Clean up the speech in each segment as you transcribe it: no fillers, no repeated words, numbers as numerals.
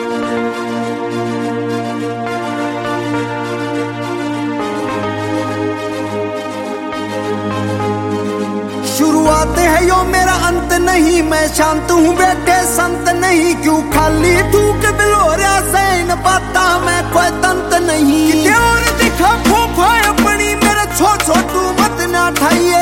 शुरुआत है यो मेरा अंत नहीं, मैं शांत हूँ बैठे संत नहीं। क्यों खाली थूक बिलोरिया से इन बाता में कोई तंत नहीं। और दिखा फूफा अपनी मेरे छोटू मत ना ठाइए।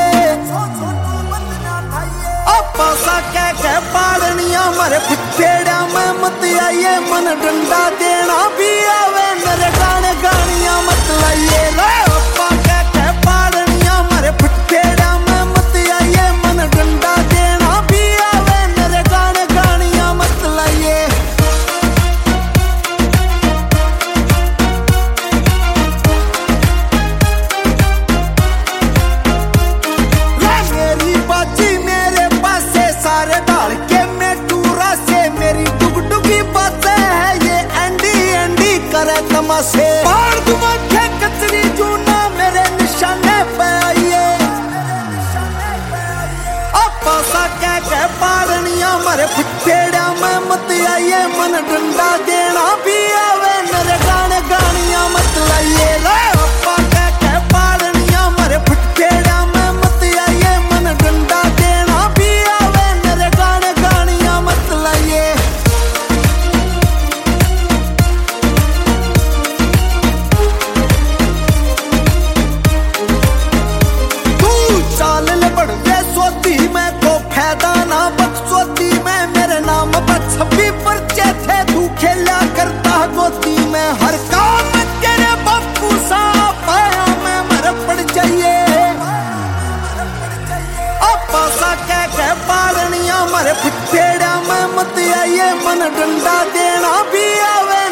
पासा कह पालनिया मरे फिटेड़ा में मत आइए। मन डंडा देना भी आवे मेरे गाने गानिया मत लाइए। अपा कह पालनिया मरे फिटेड़ा में मत आइए। मन डंडा देना भी आवे मेरे गाने गानिया मत लाइए। मेरी बाजी मेरे पासे सारे डाल के मैं टूरा से। मेरी डुगडुगी बातें है ये एंडी करे तमाशे। बाढ़ दुमाखे कचरी जूना मेरे निशाने पे आइए। अपा सा कह पालनिया मरे फिटेड़ा में मत आइए। मन डंडा देना भी आवे मेरे गाने गानिया मत लाइए। अपा कह पालनिया मरे फिटेड़ा में मत आइए। मन डंडा देना भी आवे मेरे गाने गानिया मत लाइए। तू चाल ले बढ़वे सोती में को फायदा ना बकसोती में। मेरे नाम पर 26 पर्चे थे तू खेला करता गोती में। हर काम तेरे बापू सा पाया मैं मर पड़ जाइए। अपा सा कह पालनिया मरे फिटेड़ा में मत आइए। मन डंडा देना भी आवे